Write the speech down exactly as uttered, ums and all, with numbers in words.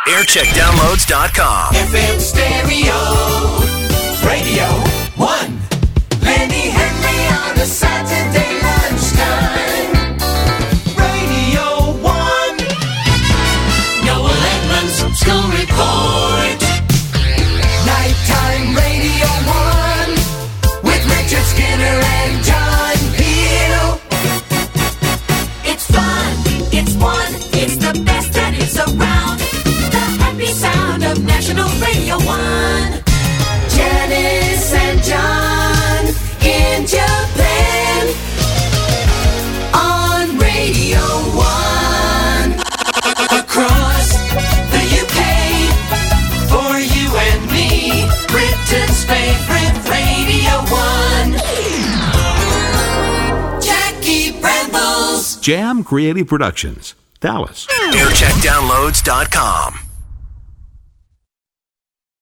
aircheck downloads dot com. F M Stereo Radio one. Lenny Henry on a Saturday lunchtime. Radio one. Noel Edmonds from School Report. Nighttime Radio one with Richard Skinner and John Peel. It's fun, it's one, it's the best that is around. The happy sound of National Radio one. Janice and John in Japan on Radio one. Across the U K for you and me, Britain's favorite Radio one. Jackie Brambles. Jam Creative Productions, Dallas. aircheck downloads dot com.